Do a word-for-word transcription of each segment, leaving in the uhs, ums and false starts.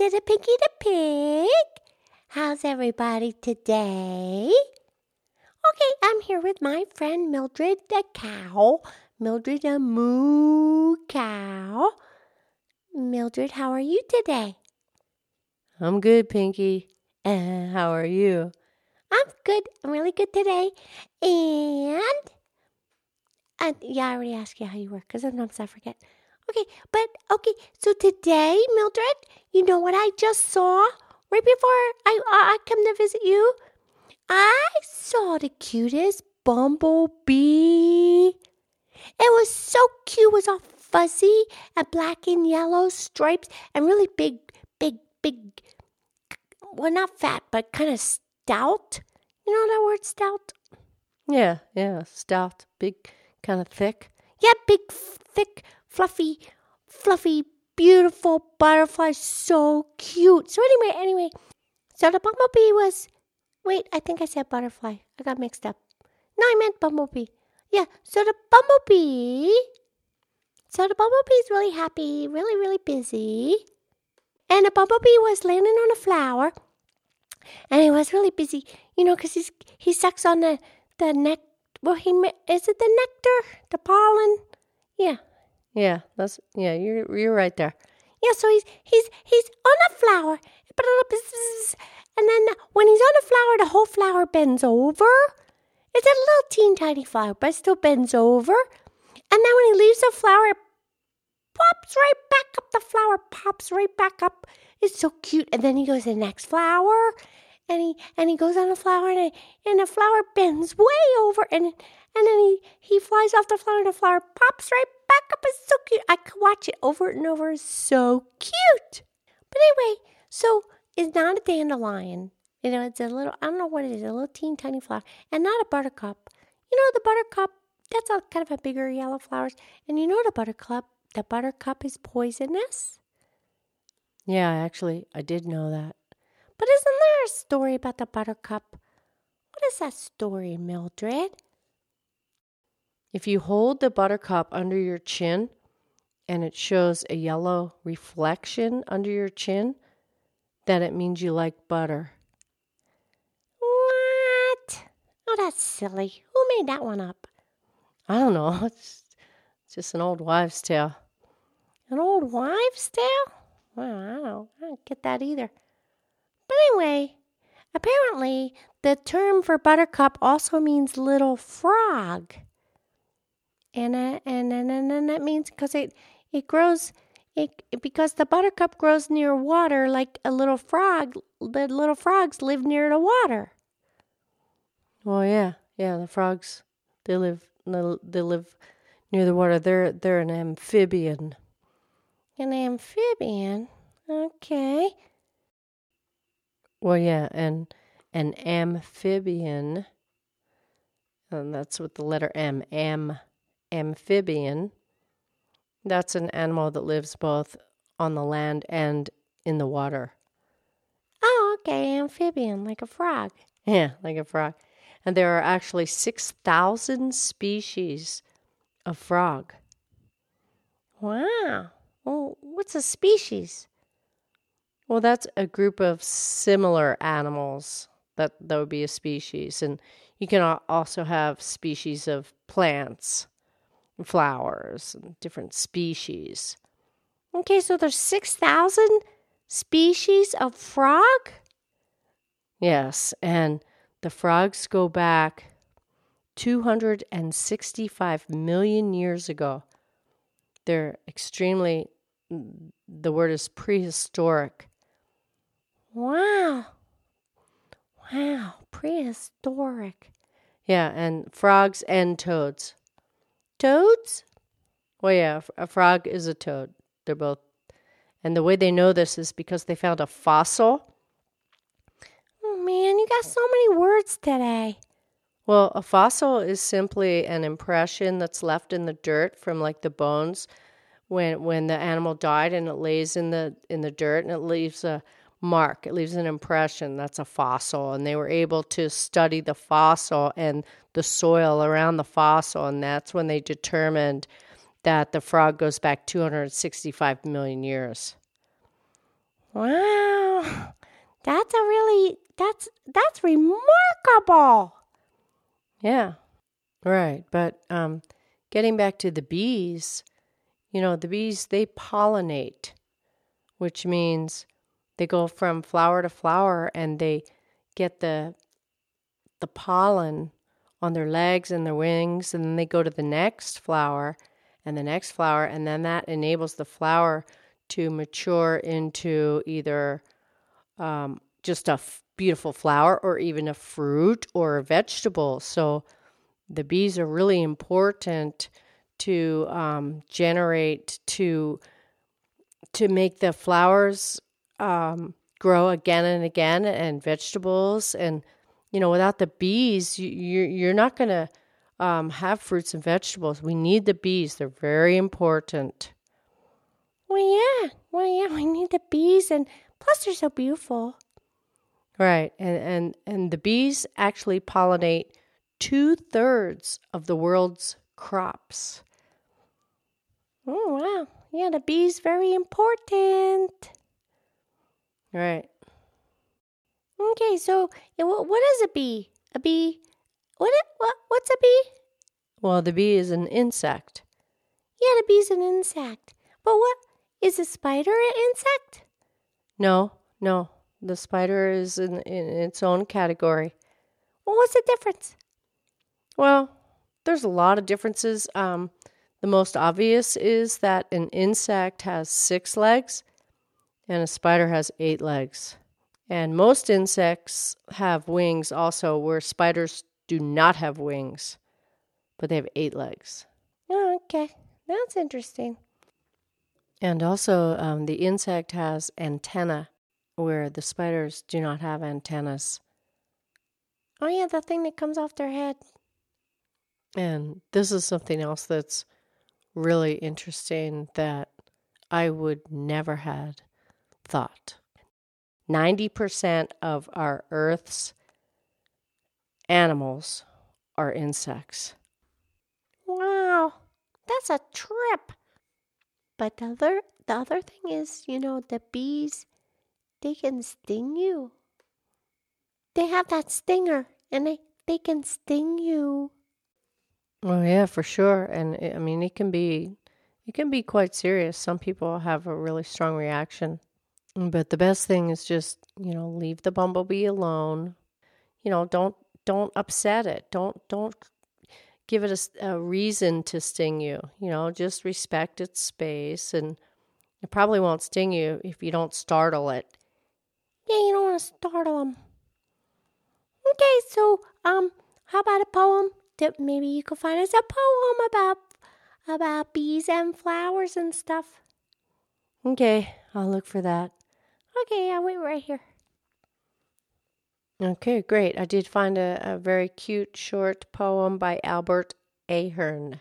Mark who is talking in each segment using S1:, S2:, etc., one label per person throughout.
S1: to the Pinky the Pig. How's everybody today? Okay, I'm here with my friend Mildred the cow. Mildred the moo cow. Mildred, how are you today?
S2: I'm good, Pinky. Uh, how are you?
S1: I'm good. I'm really good today. And, uh, yeah, I already asked you how you were because sometimes I forget. Okay, but, okay, so today, Mildred, you know what I just saw? Right before I, uh, I come to visit you? I saw the cutest bumblebee. It was so cute. It was all fuzzy and black and yellow stripes and really big, big, big, well, not fat, but kind of stout. You know that word, stout?
S2: Yeah, yeah, stout, big, kind of thick.
S1: Yeah, big, thick, fluffy, fluffy, beautiful butterfly. So cute. So anyway, anyway, so the bumblebee was, wait, I think I said butterfly. I got mixed up. No, I meant bumblebee. Yeah, so the bumblebee, so the bumblebee's really happy, really, really busy. And the bumblebee was landing on a flower. And he was really busy, you know, because he's he sucks on the, the neck. Well, he is it the nectar? The pollen? Yeah.
S2: Yeah, that's yeah, you're you're right there.
S1: Yeah, so he's he's he's on a flower. And then when he's on a flower, the whole flower bends over. It's a little teeny tiny flower, but it still bends over. And then when he leaves the flower, it pops right back up. The flower pops right back up. It's so cute. And then he goes to the next flower, and he and he goes on the flower, and it, and the flower bends way over, and and then he he flies off the flower, and the flower pops right back up. It's so cute. I could watch it over and over. It's so cute. But anyway, so it's not a dandelion. You know, it's a little, I don't know what it is, a little teeny tiny flower, and not a buttercup. You know, the buttercup, that's a kind of a bigger yellow flowers. And you know the buttercup, the buttercup is poisonous.
S2: Yeah, actually, I did know that.
S1: But isn't there a story about the buttercup? What is that story, Mildred?
S2: If you hold the buttercup under your chin and it shows a yellow reflection under your chin, then it means you like butter.
S1: What? Oh, that's silly. Who made that one up?
S2: I don't know. It's just an old wives' tale.
S1: An old wives' tale? Well, I don't, I don't get that either. But anyway, apparently the term for buttercup also means little frog. And uh, and and and, and that means because it it grows it because the buttercup grows near water like a little frog. The little frogs live near the water.
S2: Well, yeah, yeah. The frogs, they live they live near the water. They're they're an amphibian.
S1: An amphibian, okay.
S2: Well, yeah, and an amphibian, and that's with the letter M. Am. Amphibian, that's an animal that lives both on the land and in the water.
S1: Oh, okay, amphibian, like a frog.
S2: Yeah, like a frog. And there are actually six thousand species of frog.
S1: Wow. Well, what's a species?
S2: Well, that's a group of similar animals. That, that would be a species. And you can also have species of plants, flowers, and different species.
S1: Okay, so there's six thousand species of frog?
S2: Yes, and the frogs go back two hundred sixty-five million years ago. They're extremely, the word is prehistoric.
S1: Wow. Wow, prehistoric.
S2: Yeah, and frogs and toads.
S1: Toads?
S2: Well, yeah, a frog is a toad. They're both. And the way they know this is because they found a fossil.
S1: Oh, man, you got so many words today.
S2: Well, a fossil is simply an impression that's left in the dirt from like the bones when when the animal died, and it lays in the in the dirt and it leaves a mark. It leaves an impression. That's a fossil. And they were able to study the fossil and the soil around the fossil, and that's when they determined that the frog goes back two hundred sixty-five million years.
S1: Wow. That's a really, that's, that's remarkable.
S2: Yeah, right. But um, getting back to the bees, you know, the bees, they pollinate, which means they go from flower to flower and they get the the pollen on their legs and their wings, and then they go to the next flower and the next flower, and then that enables the flower to mature into either um, just a f- beautiful flower or even a fruit or a vegetable. So the bees are really important to um, generate to to make the flowers um, grow again and again, and vegetables. And you know, without the bees, you, you're you're not going to um, have fruits and vegetables. We need the bees; they're very important.
S1: Well, yeah. Well, yeah, we need the bees, and plus they're so beautiful.
S2: Right, and and and the bees actually pollinate two thirds of the world's crops.
S1: Oh, wow. Yeah, the bees very important.
S2: Right.
S1: Okay, so yeah, what, what is a bee? A bee? What, what? What's a bee?
S2: Well, the bee is an insect.
S1: Yeah, the bee's an insect. But what is a spider an insect?
S2: No, no. The spider is in, in its own category.
S1: Well, what's the difference?
S2: Well, there's a lot of differences. Um, the most obvious is that an insect has six legs and a spider has eight legs. And most insects have wings also, where spiders do not have wings, but they have eight legs.
S1: Oh, okay. That's interesting.
S2: And also, um, the insect has antenna, where the spiders do not have antennas.
S1: Oh, yeah, the thing that comes off their head.
S2: And this is something else that's really interesting that I would never had thought. ninety percent of our Earth's animals are insects.
S1: Wow, that's a trip. But the other, the other thing is, you know, the bees, they can sting you. They have that stinger, and they, they can sting you.
S2: Oh yeah, for sure. And it, I mean, it can be, it can be quite serious. Some people have a really strong reaction. But the best thing is just, you know, leave the bumblebee alone. You know, don't don't upset it. Don't don't give it a, a reason to sting you. You know, just respect its space, and it probably won't sting you if you don't startle it.
S1: Yeah, you don't want to startle them. Okay, so um, how about a poem that maybe you could find us a poem about about bees and flowers and stuff?
S2: Okay, I'll look for that.
S1: Okay, I'll wait right here.
S2: Okay, great. I did find a, a very cute short poem by Albert Ahern.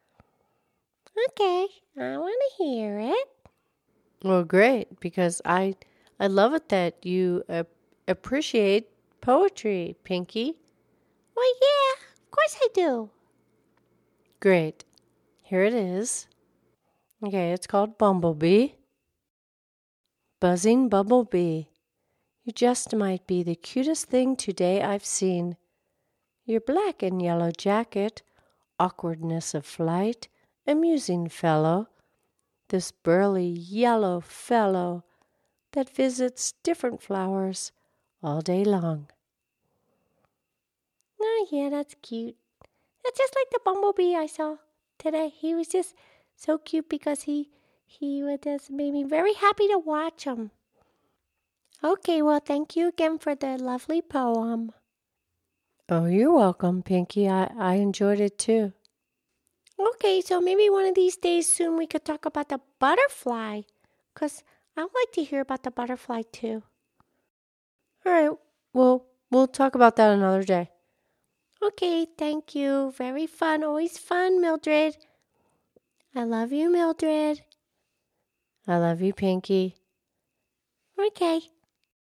S1: Okay, I want to hear it.
S2: Well, great, because I I love it that you uh, appreciate poetry, Pinky.
S1: Well, yeah, of course I do.
S2: Great. Here it is. Okay, it's called Bumblebee. Buzzing Bumblebee, you just might be the cutest thing today I've seen. Your black and yellow jacket, awkwardness of flight, amusing fellow, this burly yellow fellow that visits different flowers all day long.
S1: Oh, yeah, that's cute. That's just like the bumblebee I saw today. He was just so cute because he he would just made me very happy to watch him. Okay, well, thank you again for the lovely poem.
S2: Oh, you're welcome, Pinky. I, I enjoyed it too.
S1: Okay, so maybe one of these days soon we could talk about the butterfly, because I would like to hear about the butterfly too.
S2: All right, well, we'll talk about that another day.
S1: Okay, thank you. Very fun. Always fun, Mildred. I love you, Mildred.
S2: I love you, Pinky.
S1: Okay.